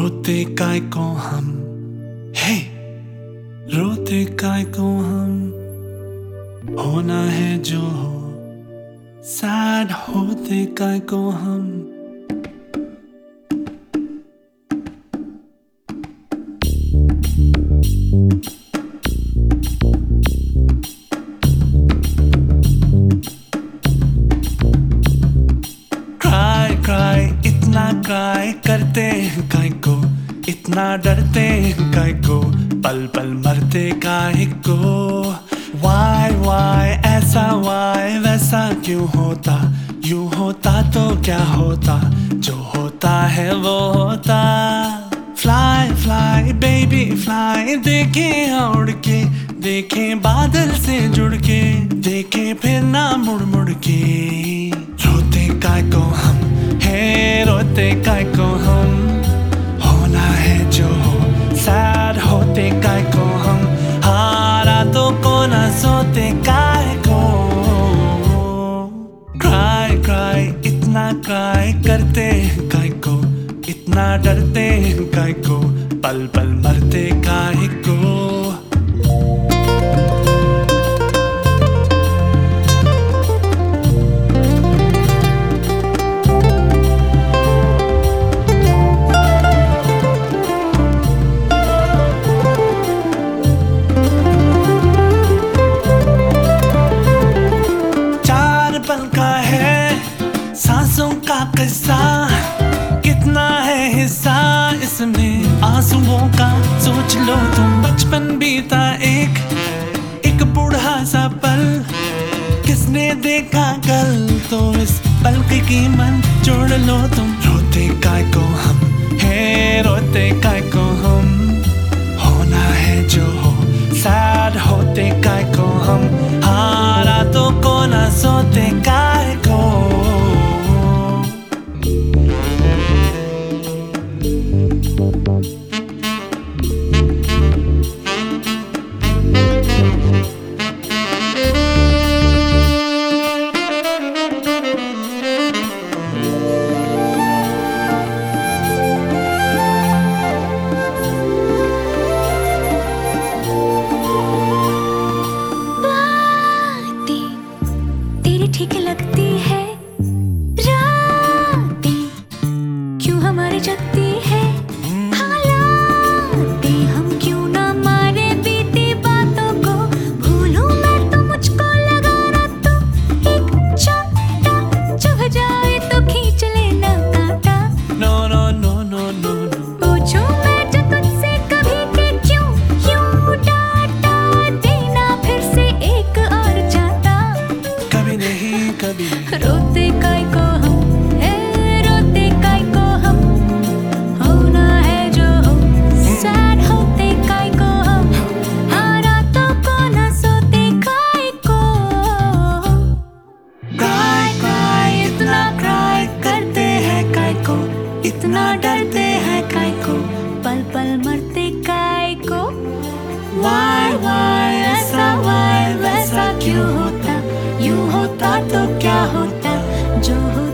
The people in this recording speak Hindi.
रोते काय को हम, हे रोते काय को हम, होना है जो हो, सैड होते काय को हम। क्राई इतना क्राई करते हैं काय को, इतना डरते हैं काय को, पल पल मरते काय को। वाई ऐसा वाई वैसा क्यों होता, यूं होता तो क्या होता, जो होता है वो होता। फ्लाई फ्लाई बेबी फ्लाई, देखें उड़ के, देखें बादल से जुड़ के, देखें फिर ना मुड़ मुड़ के। रोते काय को हम, हे रोते काय को हम, होना है जो हो, सैड होते काय को हम, हारा तो को ना सोते काय को। क्राई इतना क्राई करते हैं काय को, इतना डरते हैं काय को, पल पल मरते काय को। सांसों का किस्सा कितना है हिस्सा इसमें आंसुओं का, सोच लो तुम बचपन बीता एक बूढ़ा सा पल, किसने देखा कल, तो इस पल की कीमत जोड़ लो तुम। रोते काय को हम, हे रोते काय को हम, होना है जो हो, सैड होते काय को हम, हारा तो को ना सोते काय को। ठीक लगती है रातें, क्यों हमारी जगती है हालातें, हम क्यों ना मारे बीती बातों को, भूलूं मैं तो मुझको लगा ना तो एक चाटा, चुभ जाए तो खींच लेना कांटा। No no no no no no, पूछूं मैं जो तुझसे कभी कि क्यों यूं डांटा देना, फिर से एक और जाता। कभी नहीं कभी रोते काय को हम, हे रोते काय को हम, होना है जो हो, सैड होते काय को हम, हारा तो को ना सोते काय को। क्राई इतना क्राई करते हैं काय को, इतना डरते हैं काय को, पल पल मरते काय को। वाई ऐसा वाई वैसा क्यों होता, यूं होता तो क्या होता, जो